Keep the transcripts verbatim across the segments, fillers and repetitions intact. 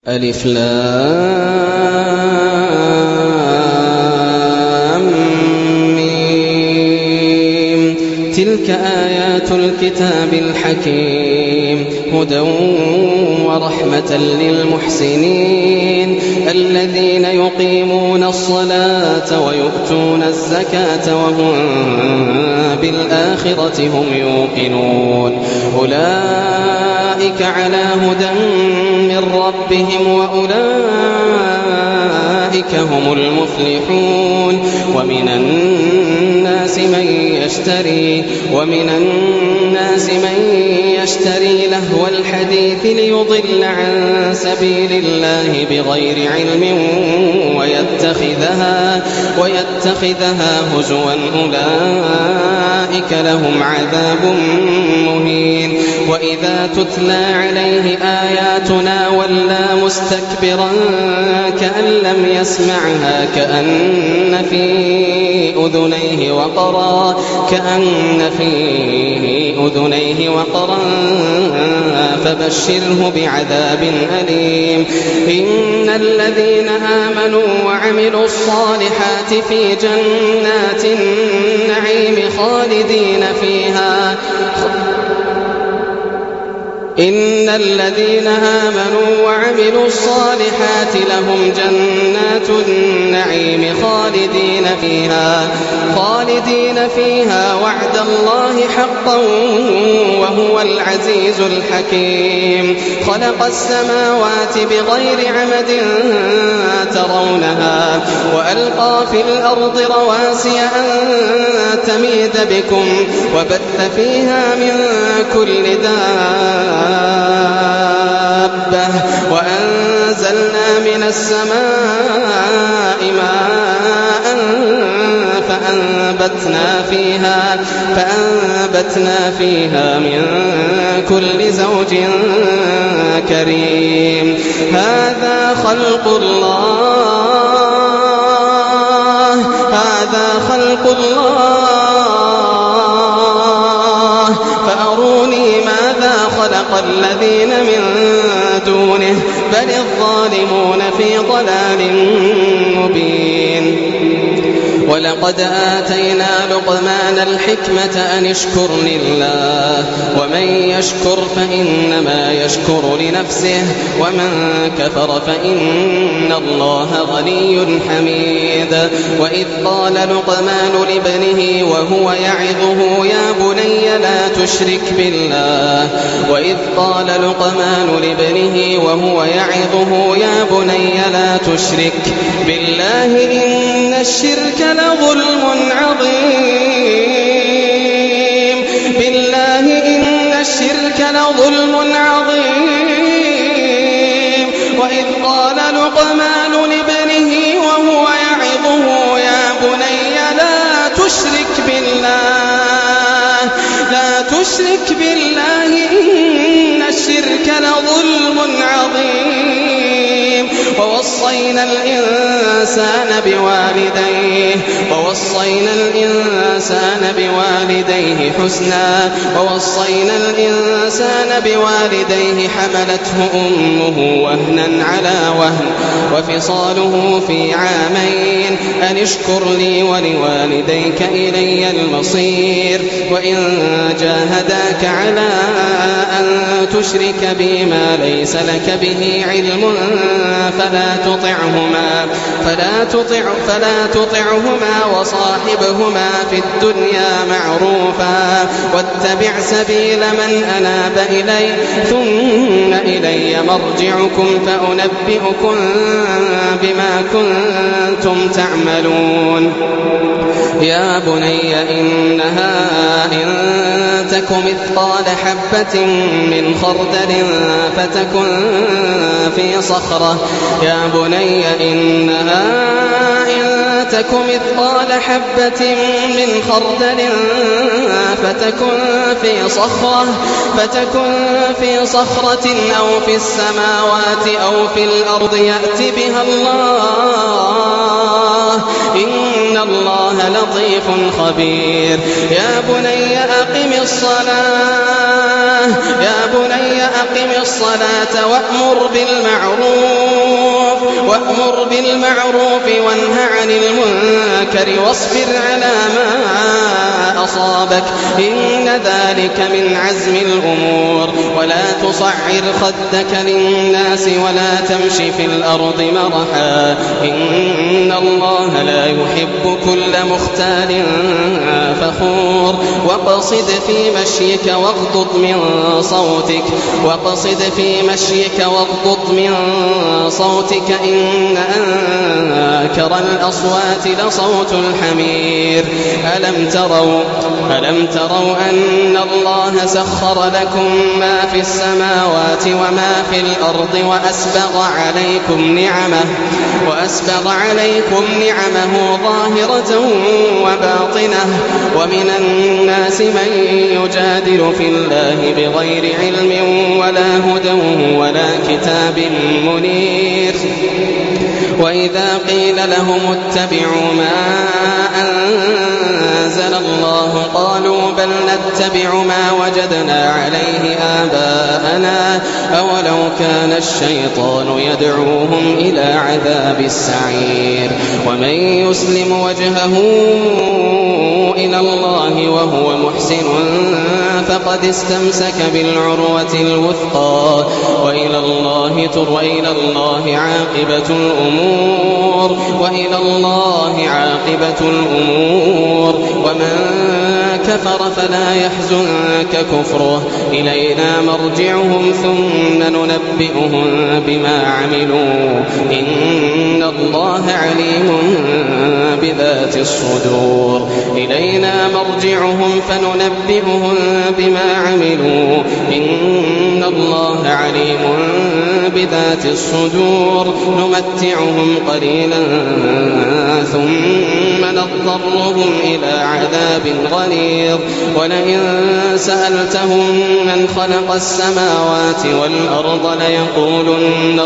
ألف لام ميم. تلك آيات الكتاب الحكيم هدى ورحمة للمحسنين الذين يقيمون الصلاة ويؤتون الزكاة وهم بالآخرة هم يوقنون أولئك على هدى من ربهم وأولئك هم المفلحون. ومن الناس من يشتري ومن الناس من يشتري لهو الحديث ليضل عن سبيل الله بغير علم ويتخذها ويتخذها هزوا أولئك لهم عذاب مهين. وإذا تتلى عليه آياتنا ولى مستكبرا كأن لم يسمعها كأن في أذنيه وقرا كأن في أذنيه وقرا فبشره بعذاب أليم. إن الذين آمنوا وعملوا الصالحات في جنات النعيم خالدين فيها إن الذين آمنوا وعملوا الصالحات لهم جنات النعيم خالدين فيها خالدين فيها وعد الله حقا وهو العزيز الحكيم. خلق السماوات بغير عمد ترونها وألقى في الأرض رواسي أن تميد بكم وبث فيها من كل دابة وأنزلنا من السماء ماء فأنبتنا فيها فأنبتنا فيها من كل زوج كريم. هذا خلق الله هذا خلق الله فأروني ماذا خلق الذين من دونه بل الظالمون في ضلال مبين. ولقد آتينا لقمان الحكمة أن اشكر لله ومن يشكر فإنما يشكر لنفسه ومن كفر فإن الله غني حميد. وإذ قال لقمان لابنه وهو يعظه يا بني لا تشرك بالله وإذ قال لقمان لابنه وهو يعظه يا بني لا تشرك بالله إن الشرك لظلم عظيم بالله إن الشرك لظلم عظيم. وإذ قال لقمان لابنه وهو يعظه يا بني لا تشرك بالله لا تشرك بالله إن الشرك لظلم عظيم. ووصينا الإنسان بوالديه ووصينا الإنسان بوالديه حسنا ووصينا الإنسان بوالديه حملته أمه وهنا على وهن وفصاله في عامين أن اشكر لي ولوالديك إلي المصير. وإن جاهداك على أن تشرك بي ما ليس لك به علم فلا تطعهما فلا تطع فلا تطعهما وصاحبهما في الدنيا معروفا واتبع سبيل من أناب إلي ثم إلي مرجعكم فأنبئكم بما كنتم تعملون. يا بني إنها إن تك مثقال حبة من خردل فتكن في صخرة يا بني إنها إن تك مثقال حبة من خردل فتكن في صخرة فتكن في صخرة أو في السماوات أو في الأرض يأت بها الله إن الله لطيف خبير. يا بني أقم الصلاة يا بني أقم الصلاة وأمر بالمعروف وأمر بالمعروف وانه عن المنكر واصبر على ما أصابك إن ذلك من عزم الأمور ولا تصعر خدك للناس ولا تمش في الأرض مرحا إن الله لا يحب كل مختال فخور واقصد في مشيك واغضض من صوتك واقصد في مشيك واغضض من صوتك إن أنكر الأصوات لصوت الحمير ألم تروا ألم تروا أن الله سخر لكم ما في السماوات وما في الأرض وأسبغ عليكم نعمه وأسبغ عليكم نعمه ظاهرة وباطنة ومن الناس من يجادل في الله بغير علم ولا هدى ولا كتاب منير وإذا قيل لهم اتبعوا ما أنزل الله قالوا بل نتبع ما وجدنا عليه آباءنا أولو كان الشيطان يدعوهم إلى عذاب السعير ومن يسلم وجهه إلى الله وهو محسن فقد استمسك بالعروة الوثقى وإلى الله وإلى الله عاقبة الأمور وإلى الله عاقبة الأمور ومن كفر فلا يحزنك كفره إلينا مرجعهم ثم ننبئهم بما عملوا إن الله عليم بذات الصدور إلينا مرجعهم فننبئهم بما عملوا إن الله عليم بذات الصدور نمتعهم قليلا ثم نضطرهم إلى عذاب غليظ ولئن سألتهم من خلق السماوات والأرض ليقولن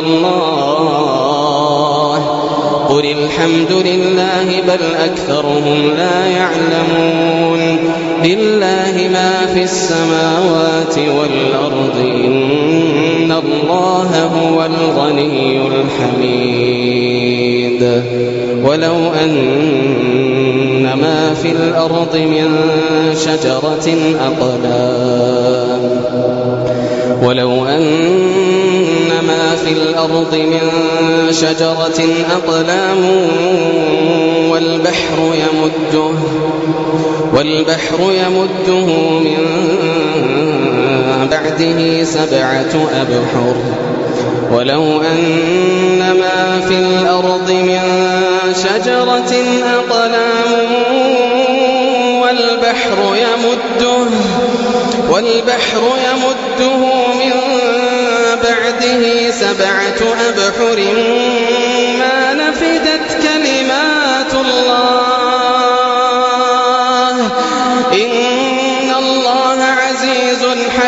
الله قل الحمد لله بل أكثرهم لا يعلمون لله ما في السماوات والأرض إن الله هو الغني الحميد ولو أن ما في الأرض من شجرة أقلام ولو أن ما في الأرض من شجرة أقلام والبحر يمده والبحر يمده من بعده سبعة أبحر ولو أن ما في الأرض من شجرة أقلام والبحر يمده والبحر يمده من بعده سبعة أبحر ما نفدت كلمات الله إن الله عزيز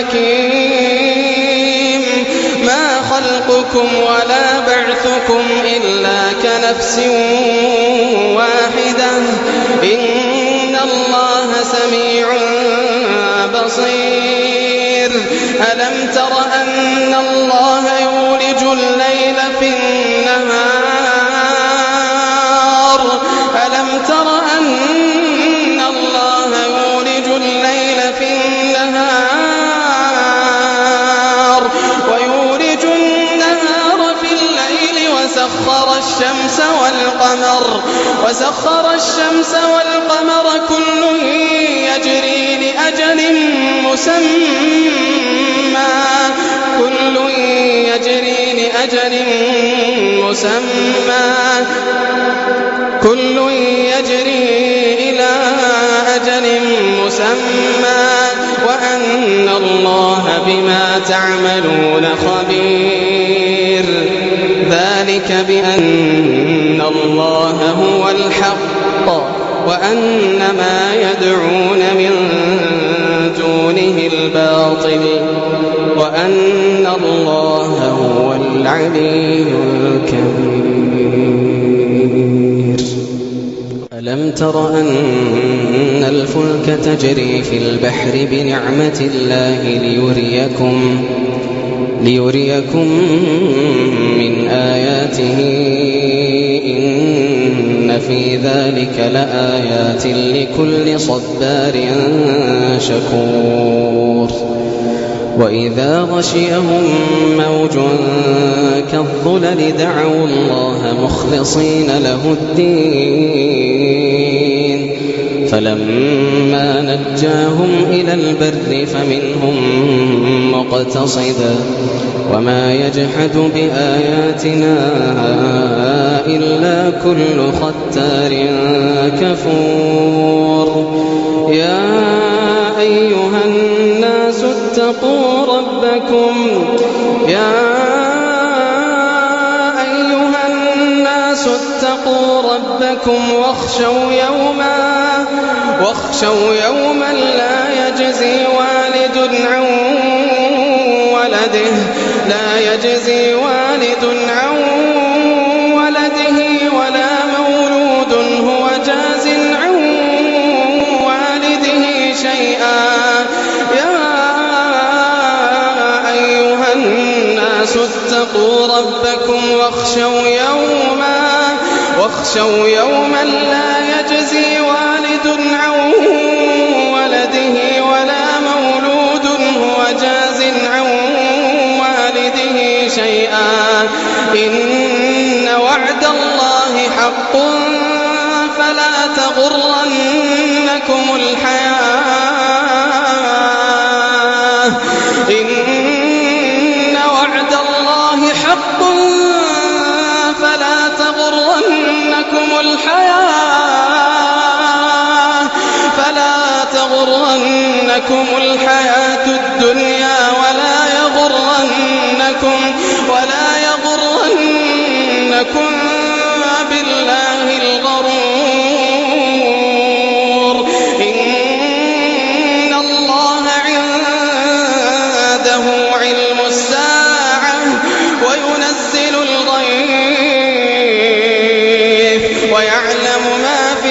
حكيم ما خلقكم ولا بعثكم إلا كنفس واحدة إن الله سميع بصير ألم تر أن الله يولج الليل في النهار ألم تر أن الله يولج الليل في النهار ويولج النهار في الليل وسخر الشمس والقمر وسخر الشمس والقمر كل يجري لأجل مسمى كل يجري لأجل مسمى كل يجري إلى أجل مسمى وأن الله بما تعملون خبير ذلك بأن الله هو الحق وأن ما يدعون من دونه الباطل وأن الله هو العلي الكبير ألم تر أن الفلك تجري في البحر بنعمة الله ليريكم, ليريكم من آياته في ذلك لآيات لكل صبار شكور. وإذا غشيهم موج كالظلل دعوا الله مخلصين له الدين فلما نجاهم إلى البر فمنهم مقتصد وما يجحد بآياتنا إلا كل ختار كفور. يا أيها الناس اتقوا ربكم يا أيها الناس اتقوا ربكم واخشوا يوما واخشوا يوما لا يجزي والد عن ولده لا يجزي والد عن ولده ولا مولود هو جاز عن والده شيئا. يا أيها الناس اتقوا ربكم واخشوا يوما واخشوا يوما لا يجزي والد عن ولده ولا مولود هو جاز عن والده شيئا. إن وعد الله حق فلا تغرنكم الحياة إن وعد الله حق فلا تغرنكم الحياة فلا تغرنكم الحياة الدنيا ولا يغرنكم ولا يغرنكم بالله الغرور. إن الله عنده علم الساعة وينزل الغيث ويعلم ما في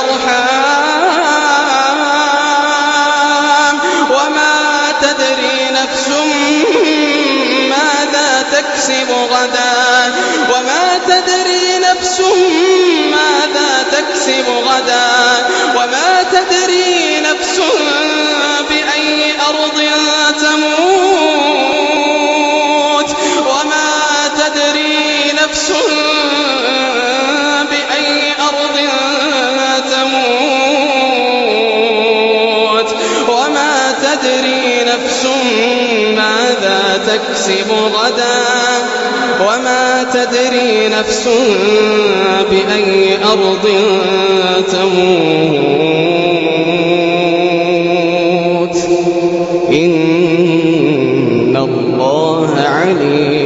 الأرحام وما تدري نفس ماذا تكسب غدا وما تدري نفس ماذا تكسب غدا وما تدري نفس بأي أرض تموت وما تدري نفس بأي أرض تموت وما تدري نفس ماذا تكسب غدا وما تدري نفس بأي أرض تموت. إن الله عليم